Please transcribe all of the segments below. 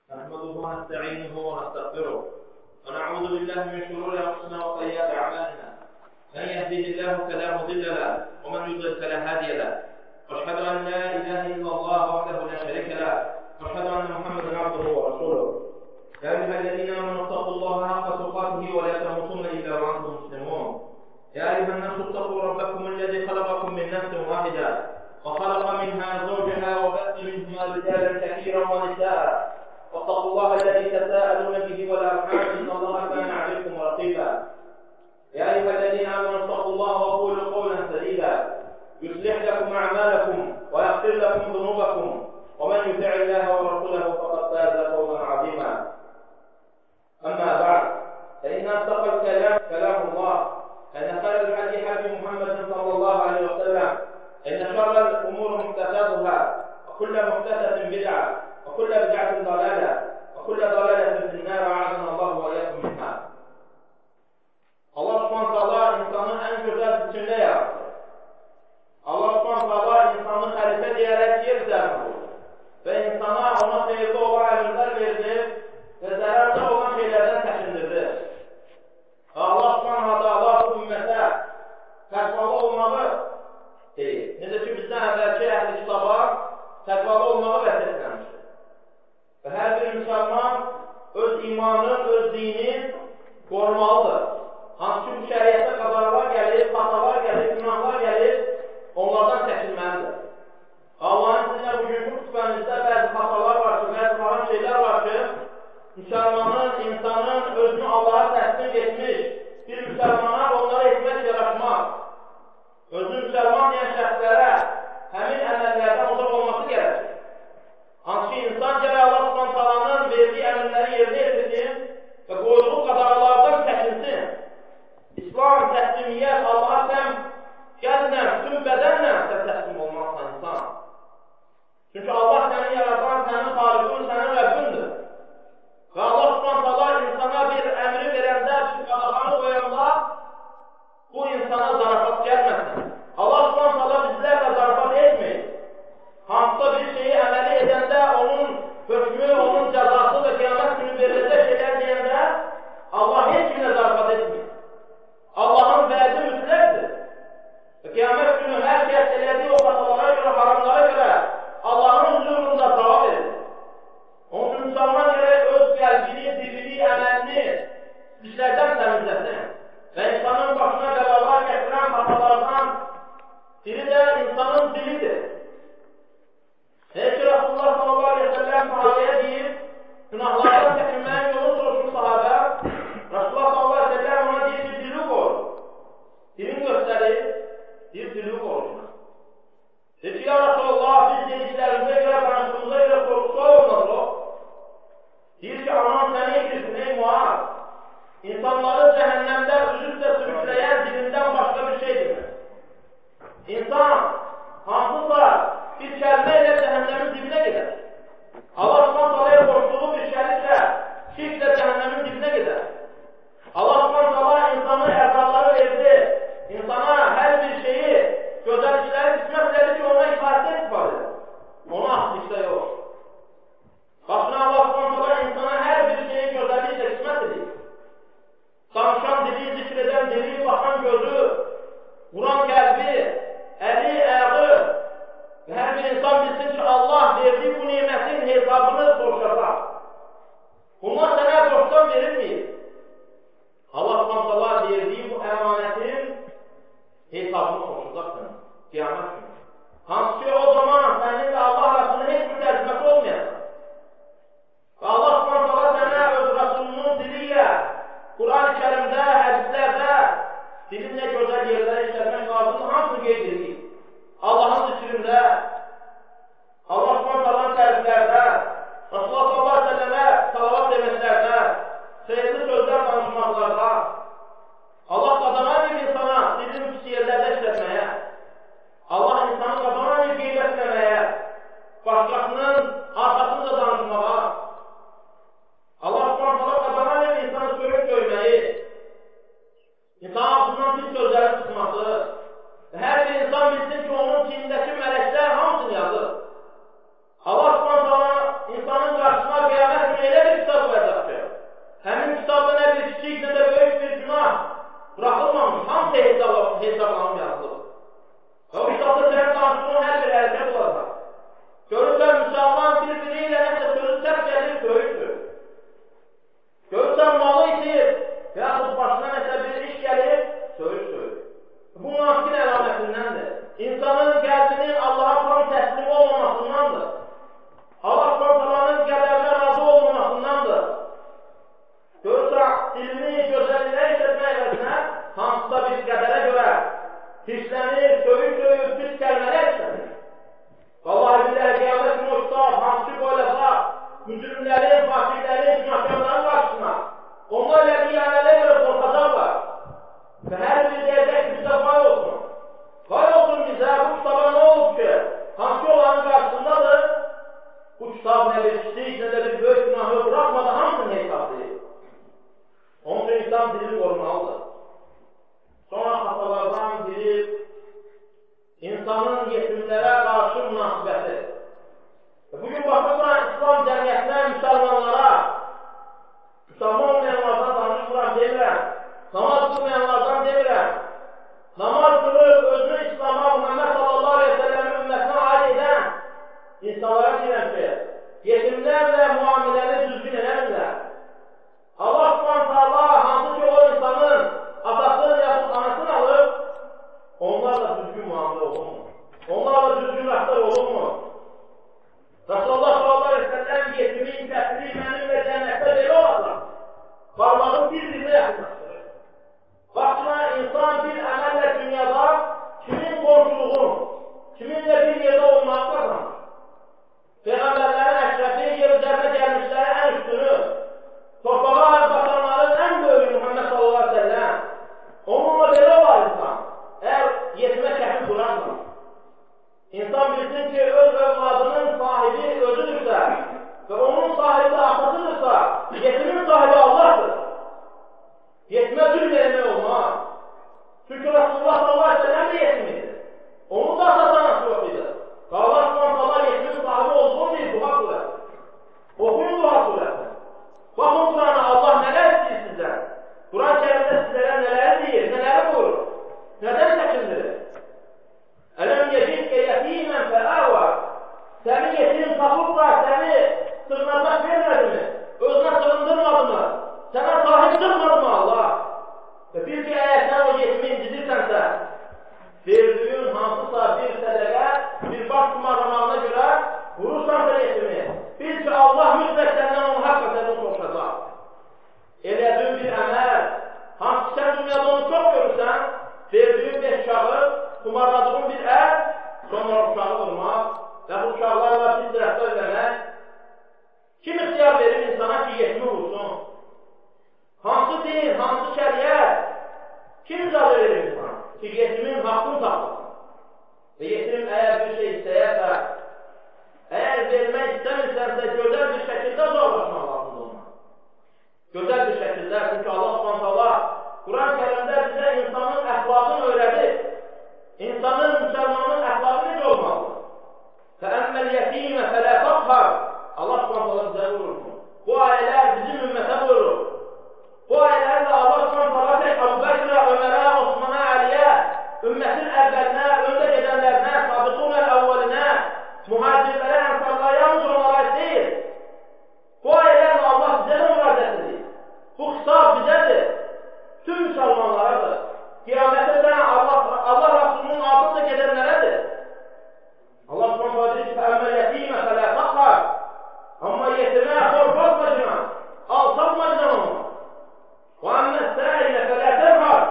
نحمده ونستعينه ونستغفره ونعوذ بالله من شرور أنفسنا وسيئات أعمالنا من يهده الله فلا مضل له ومن يضلل فلا هادي له وأشهد أن لا إله إلا الله وحده لا شريك له وأشهد أن محمدا عبده ورسوله يا أيها الذين آمنوا اتقوا الله حق تقاته ولا تموتن إلا وأنتم مسلمون يا أيها الناس اتقوا ربكم الذي خلقكم من نفس واحدة وخلق منها زوجها وبث منهما رجالا كثيرا ونساء واتقوا الله الذي تساءلون به والأرحام إن الله كان عليكم رقيبا يا أيها الذين آمنوا اتقوا الله وقولوا قولا سديدا يصلح لكم أعمالكم ويغفر لكم ذنوبكم ومن يطع الله ورسوله فقد فاز فوزا عظيما أما بعد فإن أصدق الكلام كلام الله أن خير الحديث حديث محمد صلى الله عليه وسلم إن شر الأمور محدثاتها وكل محدثة بدعة وكل بدعة ضلالة وكل ضلالة في النار أعاذنا الله وإياكم منها. Allah Subhanahu taala insanı en güzel biçimde yarattı. Allah Subhanahu taala insanı halife diyerek yer üzerine koydu. Ve insana ona hayırlı olan emirler verdi ve zararlı olan şeylerden çekindirdi. Allah Subhanahu taala bu ümmete takvalı olmalı deyir. Necə ki bizdən əvvəlki əhl-i kitaba takvalı olmağı vəsiyyətlənmişdir. Və hər bir müsəlman öz imanı, öz dini qorumalıdır. Hansı ki bu şəriətdə qadağalar gəlir, xatalar gəlir, günahlar gəlir, onlardan çəkinməlidir. Allahın sizinlə bugünkü xütbəmizdə bəzi xatalar var ki, bəzi haram şeylər var ki, müsəlmanın, insanın özünü Allaha təslim etmiş bir müsəlmana onları etmək yaraşmaz. Özünü müsəlman deyən şəxslərə həmin əməllərdən uzaq olması gərəkir. Hansı ki, insan gərək Allah Subhanahu taalanın verdiyi əmrləri yerinə yetirsin və qoyduğu qadağalardan çəkinsin. İslam, təslimiyyət, Allaha sən qəlblə, bütün bədənlə sən təslim olmazsan insan. Çünki Allah səni yaradan, sənin xaliqin, sənin Rəbbindir. Və Allah Subhanahu taala insana bir əmri verəndə, bir qadağanı qoyanda bu insana zarafat gəlməsin. Allah Subhanahu taala bizlərlə zarafat etmir. Hansısa bir şeyi əməli edəndə onun hökmü, onun cəzası və qiyamət günü veriləcək şeylər deyəndə Allah heç kimlə zarafat etmir. Allahın vədi mütləqdir. Və qiyamət günü hər kəs elədiyi o xatalara görə, haramlara görə Allahın huzurunda cavab verir. Onun üçün müsəlman gərək öz qəlbini, dilini, əməlini işlərdən təmizləsin. Və insanın başına bəlalar gətirən xatalardan biri də insanın dilidir. Heç ki, Rasulullah sallallahu aleyhi ve sellem sahabeye deyir, günahlardan çəkinməyin yolu soruşur sahabə. Rasulullah sallallahu aleyhi ve sellem ona deyir ki, dili qoru. Dilini göstərir, deyir, dili qoruşuna. Deyir ki, ya Rasulullah, biz dediklərimizə görə, danışdığımıza görə soruşsa olmaz o. Deyir ki, aman səni etirsin, ey Muaz. İnsanları cəhənnəmdə üz-üstə sürükləyən dilindən başqa bir şeydir. İnsan hansısa bir kəlmə ilə cəhənnəmin dibinə gedər. Allah Subhanahu içində bir böyük günahı bırakmadan hamısını hesablayır. Onun üçün insan dilini qorumalıdır. Sonra xatalardan biri insanın yetimlərə qarşı münasibəti. Bugün baxırsan, İslam cəmiyyətinə, müsəlmanlara, müsəlman olmayanlardan danışmıram, demirəm, namaz qılmayanlardan demirəm, namaz qılıb özünü İslam'a, Muhammed sallallahu aleyhi ve sellem'in ümmətinə aid edən insanlara deyirəm ki, yetimlərlə müamiləni düzgün eləmirlər. Allah subhanahu hansı ki o insanın atasını yaxud anasını alıb, onlarla düzgün muamile olunmu? Onlarla düzgün rəftar olunmu? Rasulullah sallallahu aleyhi ve sellem yetimin kəsri mənimlə cənnətdə belə olacaq. Varlığı bir-birinə yaxınlaşdırır. Baxsına insan bir əməllə dünyada kimin qonşuluğunu, kiminlə bir yerdə olmağı qazanır. Peyğəmbərlərin əşrəfi, yer üzərində gəlmişləri ən üstünü, torpağa basanların ən böyüyü Muhammed sallallahu aleyhi ve sellem. Onunla belə var insan. Eğer yetimə kəfi qurarsa, insan bilsin ki, öz övladının sahibi özüdürsə və onun sahibi də atasıdırsa, yetimin sahibi Allah'dır. Yetimə zülm eləmək olmaz. Çünki Rasulullah sallallahu aleyhi ve sellem de yetim idi. Onun da atası anası yok idi. Allah subhanahu yetimin sahibi olduğunu deyil, Duha surəsi. Okuyun Duha surəsi. Bakın Kur'an'a Allah neler istəyir sizdən. Kur'an-ı Kerim'de sizlere neler deyir, neler buyurur. Neden çəkindirir? Ələm yecizkə yətimən fəəvə. Səni yetim tapıb da səni sığınacaq vermədi mi? Özünə sığındırmadı mı? Sənə sahib çıxmadı mı Allah? Və bir ki, əgər sən o yetimi incitirsənsə, verdiğin hansısa bir sədəqə, bir baş kumarlamağına görə vurursansa yetimi, bil ki, Allah mütləq səndən onu haqq əsərini soruşacaq. Elədiyin bir əməl, hansı sən dünyada onu çox görürsən, verdiğin bir uşağı, kumarladığın bir əl, sonra uşağı vurmaq və bu uşaqlarla pis rəftar eləmək. Kim ixtiyar verir insana ki, yetimi vursun? Hansı din, hansı şəriət? Kim icazə verir insana ki, yetimin haqqını tapsın? Və yetim əgər bir şey istəyərsə, əgər vermək istəmirsənsə, gözəl bir şəkildə uzaqlaşmaq lazımdır ona. Gözəl bir şəkildə, çünki Allah subhanahu Kur'an-ı Kerim'də bizə insanın əxlaqını öyrədir. İnsanın, müsəlmanın əxlaqı necə olmalıdır? فَأَمَّا الْيَتِيمَ فَلَا تَقْهَرْ Allah subhanahu bizə buyurur. Bu ayələr bizim ümmətə buyurur. Bu ayələrlə Allah subhanahu tək Əbu Bəkrə, Ömərə, Osmanə, Əliyə, ümmətin əvvəlinə, öndə gedənlərinə, sabiqunəl əvvəlinə, mühacirlərə, ənsarlara, yalnız onlara deyil. Bu ayələrlə Allah bizə də müraciət edir. Bu xitab bizədir. Tüm müsəlmanlaradır. Qiyamətdə sən Allah Rasulunun ardında gedənlərədir. Allah subhanahu deyir ki, فَأَمَّا الْيَتِيمَ فَلَا تَقْهَرْ Amma yetimə qorxatmacına, alçaltmacına onu. وَأَمَّا السَّائِلَ فَلَا تَنْهَرْ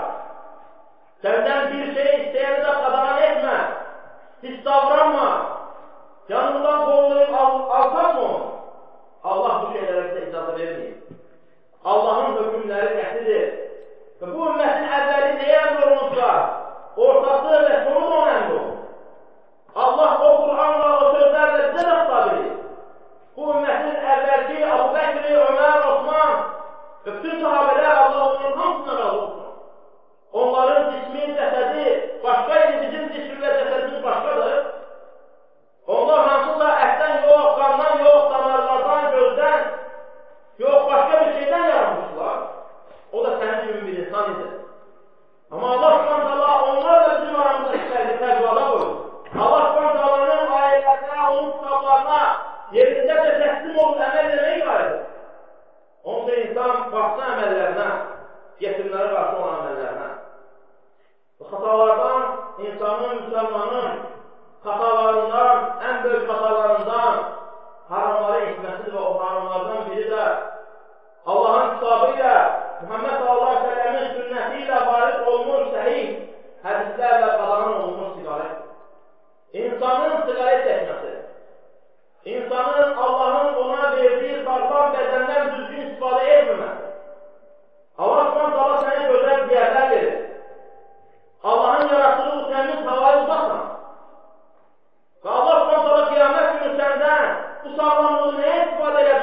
Səndən bir şey istəyəni də qadağan etmə, pis davranma, yanından qollayıb alçaltma onu. Allah bu şeylərə bizə icazə verməyir. Allahın hökümləri qətidir. Və bu ümmətin əvvəli nəyə əmr olunsa, ortası və sonu da ona əmr olunur. Allah o Kur'anla, o sözlərlə bizə də xitab edir. Bu ümmətin əvvəlki Əbu Bəkri, Ömər, Osman və bütün sahabələr Allah onların hamısına razı olsun. Onların cismi, cəsədi başqa idi, bizim cismi və cəsədimiz başqadır. Onlar hansısa ətdən yox, qandan yox, damarlardan, gözdən yox, başqa bir şeydən yaranmışlar. O da sənin kimi bir insan idi. Amma Allah subhanahu onlarla bizim aramızdakı fərqlada qoyur. Allah subhanahu ayələrinə, onun kitablarına yerində də təslim olub əməl eləmək qayıdır. Onun da insan baxsın əməllərinə, yetimlərə qarşı olan əməllərinə. Xatalardan, insanın, müsəlmanın xatalarından, ən böyük xatalarından haramları etməsidir və o haramlardan biri də Allahın kitabı ilə, Muhammed sallallahu aleyhi ve sellemin sünnəti ilə varid olmuş səhih hədislərlə qadağan olunmuş siqaret. İnsanın siqaret çəkməsi, insanın Allahın ona verdiyi sağlam bədəndən düzgün istifadə etməməsi. Allah subhanahu sənə gözəl diyərlər verir. Allahın yaratdığı bu təmiz havayı uzaqsan. Və Allah subhanahu qiyamət günü səndən bu sağlamlığı nəyə istifadə edə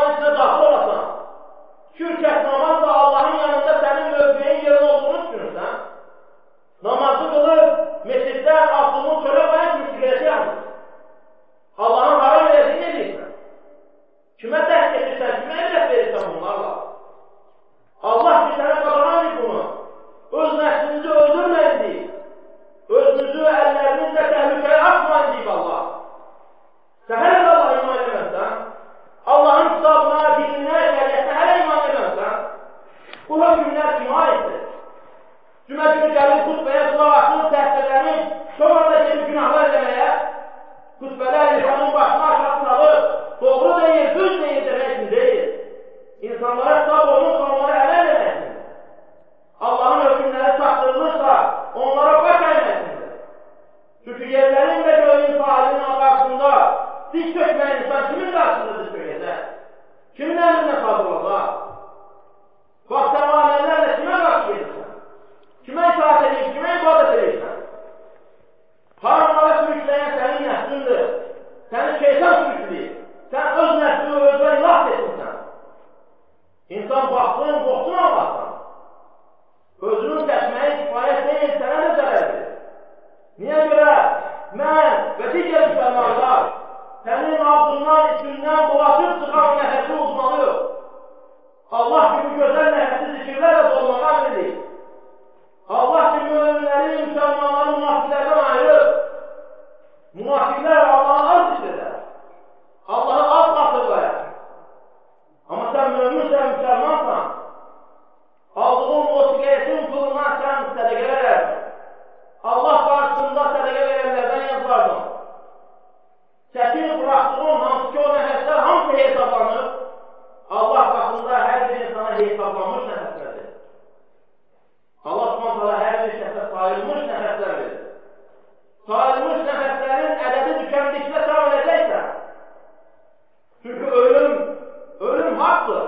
Allahın içine daxil olasan. 2 rükət namaz da Allahın yanında sənin mövqeyin yerin olduğunu düşünürsən. Namazı qılıb, mesiddən aklını çölə qoyan kimi siqareti yanır. Allahın haram edəsini edirsən. Kimə dəhk edirsən, kimə əmrət verirsən bunlarla? Allah ki, sənə qadağan edir bunu. Öz nəslinizi öldürməyin deyib. Özünüzü əllərinizlə təhlükəyə atmayın deyib Allah. Sən hələ də Allah'a iman edəməzsən. Allahın kitabına, dininə, şəriyyətinə hələ iman edəməzsən. Bu hökümlər kimə aiddir? Cümə günü gəlir xutbəyə qulaq asır, təhsirlənir, sonra da gelir günahlar eləməyə. Xutbələr insanın başına aşağı salır, doğru deyil, düz deyil demək üçün deyil. İnsanlara kitab olunursa onlara əməl eləməksindir. Allahın hökümləri çatdırılırsa onlara baş əyməsindir. Çünki yerlərin və göyün sahibinin qarşısında diz çökməyən insan kimin qarşısında diz çökəcək? Kimin əmrinə tabi olacaq? Bax, sən o əməllərlə kimə qarşı gedirsən? Kimə itaat edib, kimə ibadət edirsən? Haramlara sürükləyən sənin nəfsündür. Səni şeytan sürükləyir. Sən öz nəfsini özünə ilah etmirsən. İnsan baxsın, qoxsun Allahdan. Özünün səsməyi kifayət deyil, sənə də zərərdir. Niyə görə? Mən və digər müsəlmanlar sənin ağzından, içindən bulaşıb çıxan nəfəsi uzmalıyıq. Allah kimi gözəl nəfəsi zikirlərlə dolmağa əmrdir. Allah ki, müminləri, müsəlmanları münafiqlərdən ayırır. Münafiqlər Allah'ı az zikirlər. Allah'ı az xatırlayır. Amma sən müminsən, müsəlmansan. Aldığın o sigaretin pulundan sən sədəqə verərsən. Allah qarşısında sədəqə verənlərdən yazılardım. Çətin bıraxdığın hansı ki o nəfəslər hamısı hesablanır. Allah qatında hər bir insana hesablanmış nəfəslərdir. Allah s.ə.v. hər bir şəxsə sayılmış nəfəslər verir. Sayılmış nəfəslərin ədədi tükəndikdə sən öləcəksən. Çünki ölüm haqdır.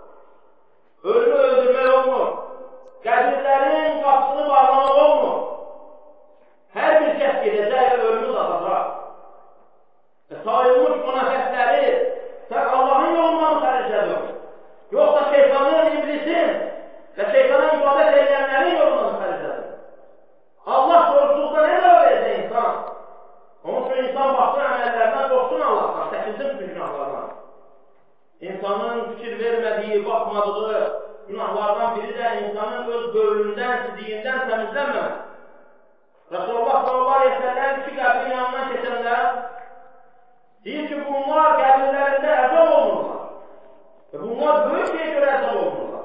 Ölümü öldürmək olmur. Qəbirlərin qapısını bağlamaq olmur. Hər bir kəs gedəcək və ölümü dadacaq. Sayılmış o nəfəsləri sən Allahın yolundan mı xərclədin? Yoxsa şeytanın, iblisin və şeytana ibadət edənlərin yolundan mı xərclədin? Allah soruşduqda nə cavab verəcək insan? Onun üçün insan baxsın əməllərindən qorxsun Allahdan, çəkinsin günahlardan. İnsanın fikir vermədiyi, baxmadığı günahlardan biri də insanın öz bölümündən, sidiyindən təmizlənməmək. Resulullah s.a.v. 2 qəbrin yanından keçəndə deyir ki, bunlar qəbirlərində əzab olunurlar. Və bunlar böyük şeyə görə əzab olunurlar.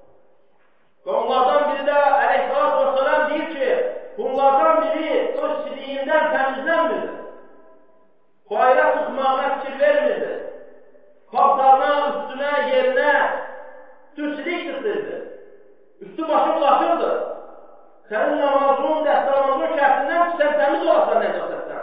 Və onlardan biri də əleyhissalatu vesselam deyir ki, bunlardan biri öz sidiyindən təmizlənmirdir. Bayra çıxmağına fikir vermirdir. Paltarına, üstünə, yerinə tüsilik tıxdırdı. Üstü başı bulaşırdı. Sənin namazının, dəstəmazının şərtindən ki, sən təmiz olasan nəcasətdən.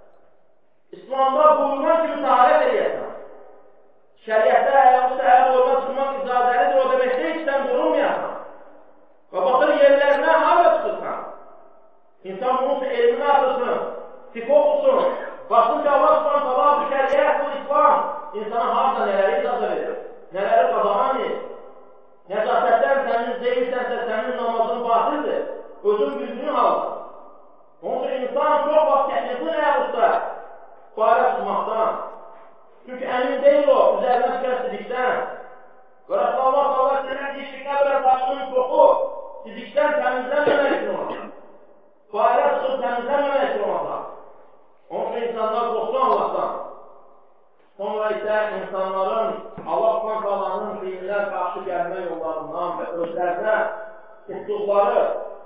İslamda buyurulan kimi taharət eləyəsən. Şəriətdə ayaqlı səhər olma çıxmaq icazəlidir, o demək deyil ki, sən qorunmayasan. Və baxır yerlərinə harada çıxırsan. İnsan bunun üçün elmini artırsın, fiqh oxusun. Baxsın ki, Allah s.ə.v. bu şəriət, bu İslam insana harada nələri icazə verir, nələri qadağan edir. Nəcasətdən sənin deyirsənsə, sənin namazın batildir. Özün bildiğin halda. Onun için insan çok vaxt çəkinsin ayaqüstə bayra çıxmaqdan. Çünki əmin deyil o, üzərinə çıxan sidikdən. Və Rasulullah s.ə.v. dişlikdə belə başının çoxu sidikdən təmizlənməmək üçün olacaq. Bayra çıxıb təmizlənməmək üçün olacaq. Onun için insanlar qorxsun Allahdan. Sonra isə insanların Allah s.ə.v.'ın dinlə qarşı gəlmə yollarından və özlərinə tutduqları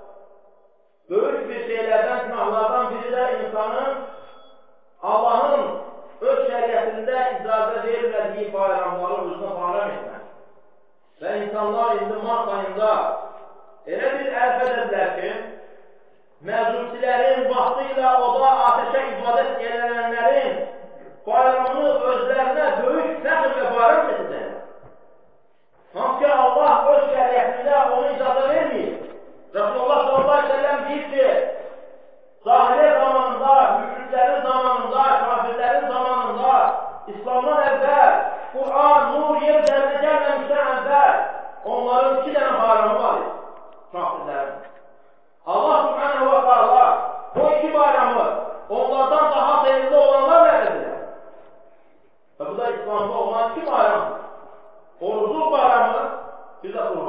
böyük bir şeylərdən, günahlardan biri də insanın Allahın öz şəriətində icazə verilmədiyi bayramları özünə bayram etmək. Və insanlar indi mart ayında elə bir ərz edədilər ki, məzusilərin vaxtı ilə oda ateşə ibadət edənlərin bayramını özlərinə böyük fəxr və bayram edəcəklər. Hansı ki, Allah öz şəriətində onu icazə verməyir. Resulullah s.a.v. deyir ki, cahiliyə zamanında, müşriklərin zamanında, kafirlərin zamanında, İslamdan əvvəl Qur'an, nur, yer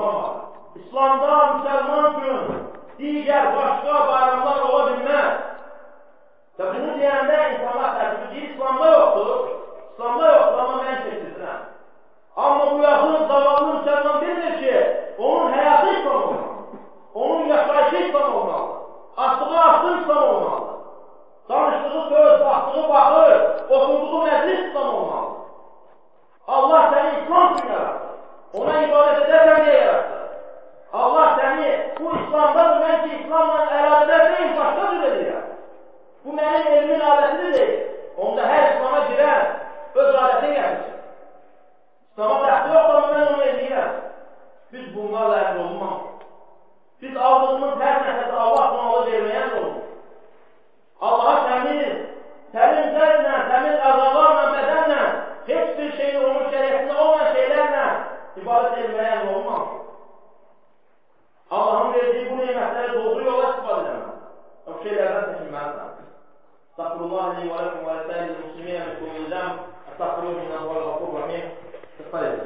Olamaz. İslamda Müslüman gün digər başqa bayramlar ola bilməz. Və bunu deyəndə insanlar təəssüf deyir, İslamda yoxdur. İslamda yoxdur, amma mən keçirdirəm. Amma bu yaxın zavallı Müslüman bilmir ki, onun həyatı İslam olmalı. Onun yaşayışı İslam olmalı. Atdığı atdığı İslam olmalı. Danışdığı söz, baxdığı baxır, oturduğu məclis İslam olmalı. Allah səni İslam üçün yarattı. Ona ibadət edərsən deyə yarattı. Allah səni bu İslamdadır, mən ki İslamla əlaqədar deyil, başqa cür edirəm. Bu mənim elmin adətidir deyil. Onda hər İslama girən öz adəti gətirsin. İslama dəxli yoxdur, amma mən onu eləyirəm. Biz bunlarla əmr olunmamışıq. Biz aldığımız hər nəfəsi Allah sunalı verməyə olmuş. Allaha təmiz zərlə, təmiz əzalarla, bədənlə, heç bir şeyin onun şəriyyətində olmayan şeylərlə ibadət etməyə əmr olunmamışıq. Allah'ın verdiği bu nimetleri doğru yola ispat edemez. O şeylerden çekinmezler. Estağfurullah li ve lekum ve lesâil muslimine min kulli zam. Estağfurullah innehu vel gafurur rahim. İspat edin.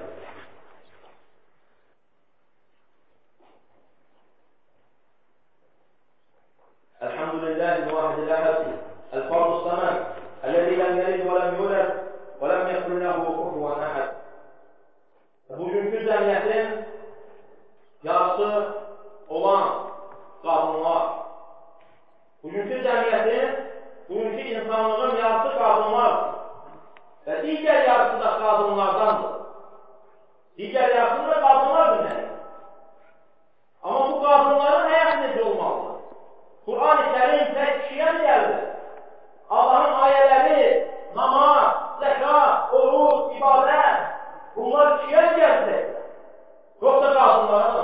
Elhamdülillahi vahidil ahad. El-fardus samad. Ellezî lem yelid ve lem yulad ve lem yekun lehu kufuven ahad. Bugünkü cəmiyyətin yarısı olan qadınlar, bugünkü cəmiyyətin, bugünkü insanlığın yarısı qadınlar və digər yarısı da qadınlardandır. Digər yarısı da qadınlar dinləyir. Amma bu qadınların həyat necə olmalıdır? Quran-ı Kərim tək kişiyə gəldi. Allahın ayələri, namaz, zəkat, oruç, ibadət, bunlar kişiyə gəldi. Yoxsa qadınlara.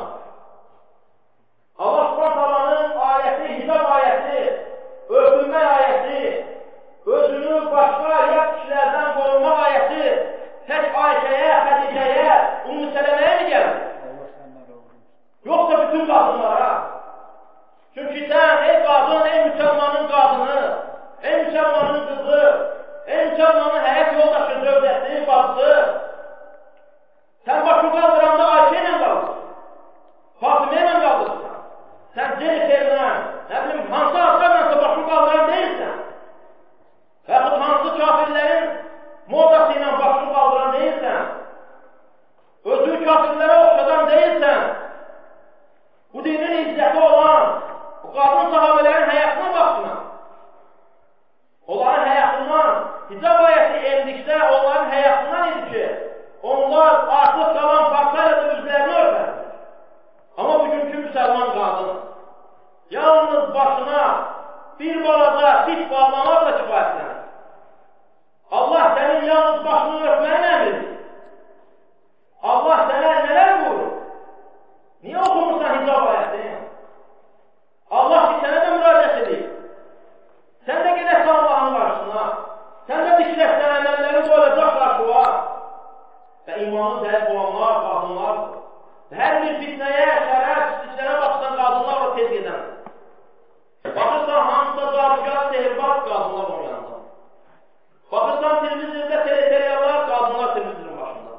Allah Subhanahu ayəti, hicab ayəti, örtünmə ayəti, özünü başqa yad kişilərdən qorunma ayəti tək Ayşəyə, Xədicəyə, Ümmü Sələməyə mi gəlir? Yoxsa bütün qadınlara. Çünki sən, ey qadın, ey müsəlmanın qadını, ey müsəlmanın qızı, ey müsəlmanın həyat yoldaşı, zövcəsi, bacısı, sən başı qaldıranda Ayşə ilə qalırsan, Fatımə ilə qalırsan. Sən Jennifer'lə, nə bilim, hansı adlarla başı qaldıran deyilsən. Və yaxud hansı kafirlərin modası ilə başı qaldıran deyilsən. Özü kafirlərə oxşadan deyilsən. Bu dinin izzəti olan, bu qadın sahabələrin həyatına baxsına. Onların həyatından, hicab ayəti endikdə onların həyatından idi ki, onlar artıq qalan parçayla da üzlərini örtər. Amma bugünkü müsəlman qadın yalnız başına bir balaca ip bağlamaqla kifayətlənir. Allah sənin yalnız başını örtməyin əmridir. Allah sənə nələr buyurur? Niyə oxumursan hicab ayətini? Allah ki sənə də müraciət edir. Sən də gedəsən Allahın qarşısına. Sən də dikləsən əməllərin qoyulacaq qarşıva. Və imanı zəif olanlar, qadınlardır. Hər bir fitnəyə, şərə, pisliklərə baxsan qadınlar o tez gedən. Baxırsan hansısa zabıqat, sehirbaz qadınlar onun yanında. Baxırsan televizorda teleseriyalar, qadınlar televizorun başında.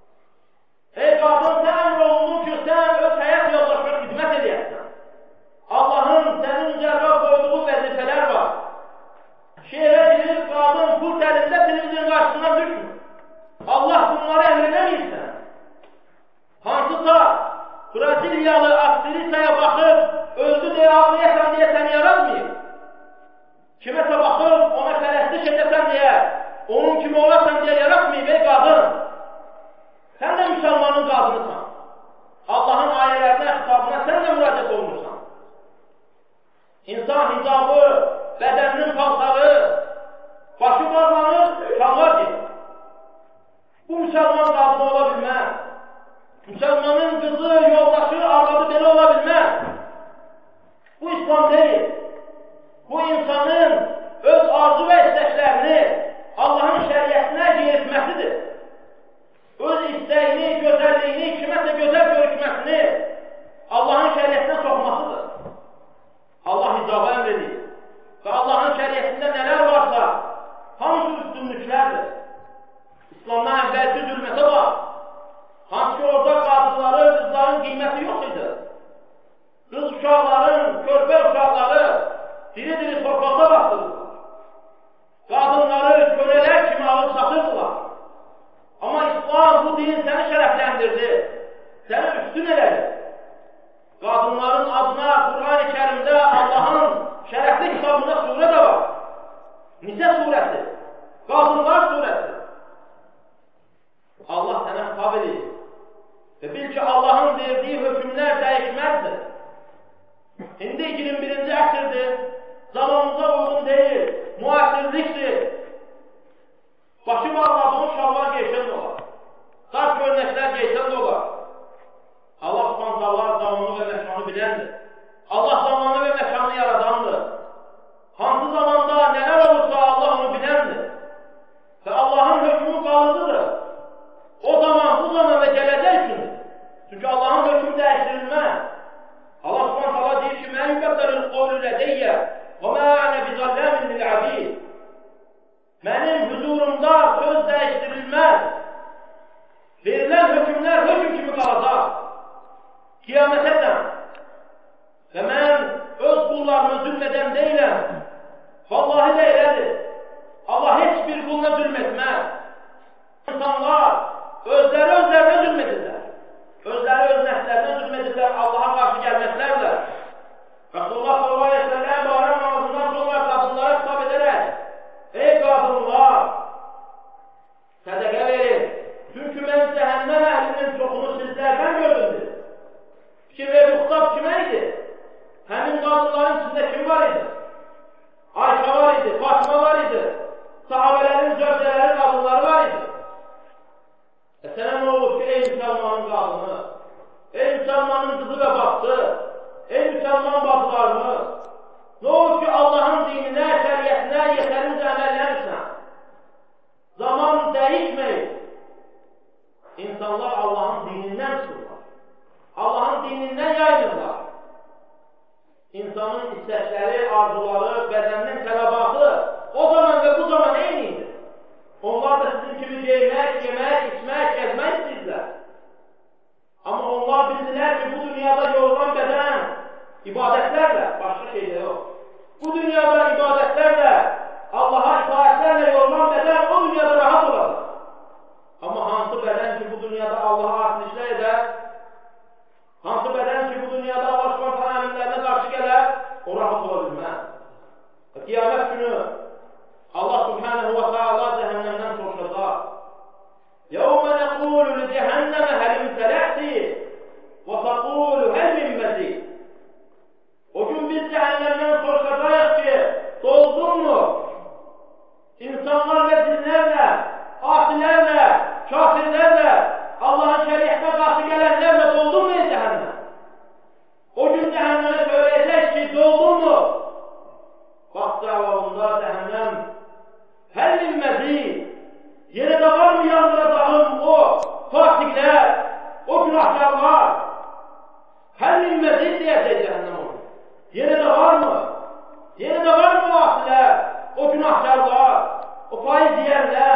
Ey qadın, sən əmr olunur ki, sən öz həyat yoldaşına xidmət edəyəsən. Allahın sənin üzərində qoyduğu vəzifələr var. Şehirə girib qadın pul təlində televizorun qarşısından düşmür. Allah bunları əmr edəməyirsən. Hansısa Braziliyalı aktrisaya baxıb, öldü deyə ağlayasan deyə səni yaratmayıb. Kiməsə baxıb, ona pərəstiş edəsən deyə, onun kimi olasan deyə yaratmayıb, ey qadın. Sən də müsəlmanın qadınısan. Allahın ayələrinə, xitabına sən də müraciət olunursan. İnsan hicabı, bədəninin paltarı, başı bağlanır, şalvar gedir. Bu müsəlman qadını ola bilməz. Müsəlmanın qızı, yoldaşı, arvadı belə ola bilməz. Bu İslam deyil. Bu insanın öz arzu və istəklərini Allahın şəriətinə yeritməsidir. Öz istəyini, gözəlliyini, kiməsə gözəl görüşməsini Allahın şəriətinə soxmasıdır. Allah hicabı əmr edir. Və Allahın şəriətində nələr varsa, hamısı üstünlüklərdir. İslamdan əvvəlki zülmətə var. Hansı ki orada qadınları, qızların qiymət din səni şərəfləndirdi, səni üstün elədi. Qadınların adına Qur'an-ı Kərimdə Allahın şərəfli kitabında surə də var. Nisə surəsi, Qadınlar surəsi. Allah sənə xitab edir. Və bil ki, Allahın verdiyi hökmlər dəyişməzdir. İndi 21-ci əsrdir, zamanımıza uyğun deyil, müasirlikdir. Başı bağladığın şalvar geysən də olar, dar köynəklər geysən də olar. Allah subhanallah zamanı və məkanı biləndir. Allah zamanı və məkanı yaradandır. Hansı zamanda nələr olursa Allah onu biləndir. Və Allahın hökmü qalıcıdır. O zaman, bu zaman və gələcək üçündür. Çünki Allahın hökmü dəyişdirilməz. Allah subhanallah deyir ki, mən yübəddəlil qovlu lədeyyə və mə ənə bizəlləmin lil-abid. Mənim huzurumda söz dəyişdirilməz. Verilən hökmlər hökm kimi qalacaq. Qiyamətədən. Və mən öz qullarımı zülm edən deyiləm. Vallahi də elədir. Allah heç bir quluna zülm etməz. İnsanlar özlərinə zülm edirlər. Özləri öz nəfslərinə zülm edirlər, Allaha qarşı gəlməklərlə. Rasulullah sallallahu aleyhi ve sellem bayram namazından sonra qadınlara xitab edərək, ey qadınlar, sədəqə verin. Çünki mən cəhənnəm əhlinin çoxunu sizlərdən gördümdür. Fikir ver, bu xitab kimə idi? Həmin qadınların içində kim var idi? Ayşə var idi, Fatıma var idi, sahabələrin zövcələri, qadınları var idi. Sənə nə olur ki, ey müsəlmanın qadını, ey müsəlmanın qızı və baxdı, ey müsəlman bacılarımız, nə olur ki, Allahın dininə, şəriyyətinə yetərincə əməlləmirsən. Zaman dəyişməyib. İnsanlar Allahın dinindən çıxırlar. Allahın dinindən yayınırlar. İnsanın istəkləri, arzuları, bədəninin tələbatı o zaman və bu zaman eynidir. Onlar da sizin kimi geymək, yemək, içmək, gəzmək istəyirlər. Amma onlar bildilər ki, bu dünyada yorulan bədən ibadətlərlə, başqa şeydə yox. Bu dünyada ibadətlərlə, Allaha itaətlərlə yorulan bədən o dünyada rahat olacaq. Amma hansı bədən ki, bu dünyada Allaha artmışlar edər, hansı bədən ki, bu dünyada Allah subhanə əmrlərine qarşı gələr, o rahat ola bilməz. Qiyamət günü Allah subhanəhu və teala cəhənnəmdən soruşacaq. يَوْمَ نَقُولُ لِجَهَنَّمَ هَلْ اِمْتَلَأْتِ وَتَقُولُ هَلْ مِنْ مَزِيدٍ. O gün biz cəhənnəmdən soruşacağız ki, doldun mu? İnsanlar və dinlərlə, asilərlə, kafirlərlə, Allahın şəriətine qarşı gələnlərlə doldun mu cəhənnəm? O gün cəhənnəmə söyləyəcək ki, doldun mu? Bax cavabında cəhənnəm, həl min məzid, yenə də var mı yandıracağım o fasiklər, o günahkarlar? Həl min məzid deyəcək cəhənnəm onu. Yenə də var mı? Yenə də var mı o asilər, o günahkarlar, o faiz yiyənlər,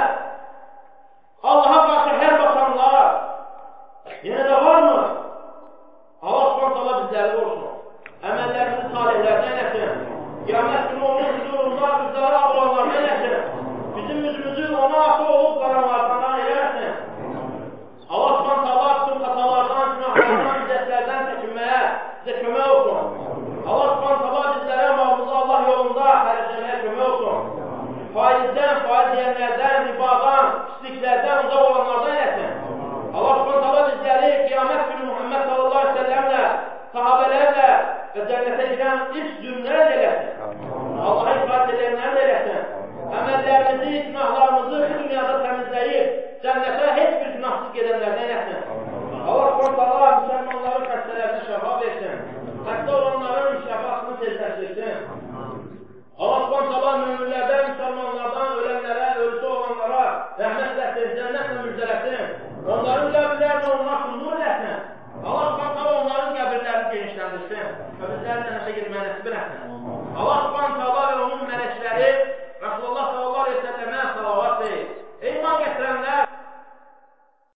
Allaha qarşı hər basanlar? Yenə də var mı? Allah subhanallah bizləri olsun. Əməllərimizi salihlərdən eləsin. Qiyamət günü onun huzurunda bizlərə olanlardan eləsin. Bizim üzümüzü ona atı olub qaranlardan eləsin. Allah subhanallah bütün xatalardan, günahlardan, bizzətlərdən çəkinməyə bizə kömək olsun. Allah subhanallah bizlərə malımızı Allah yolunda xərcləməyə kömək olsun. Faizdən, faiz yiyənlərdən, ribadan, pisliklərdən uzaq olanlardan eləsin. Allah subhanallah bizləri qiyamət günü Muhammed sallallahu aleyhi ve sellemlə, sahabələrlə və cənnətə girən ilk zümrələr eləsin. Allah'a itaat edənlər eləsin. Əməllərimizi, günahlarımızı bu dünyada təmizləyib, cənnətə heç bir günahsız gedənlərdən eləsin. Allah subhanallah müsəlmanların xəstələrinə şəfa versin. Xəstə olanların şəfasını tezləşdirsin. Allah subhanallah müminlərdən, müsəlmanlardan ölənlərə, ölüsü olanlara rəhmət eləsin, cənnətlə müjdələsin. Onların qəbirlərini onlara sundur eləsin. Allah subhanallah onların qəbirlərini genişləndirsin və bizləri cənnətə girməyə nəsib eləsin.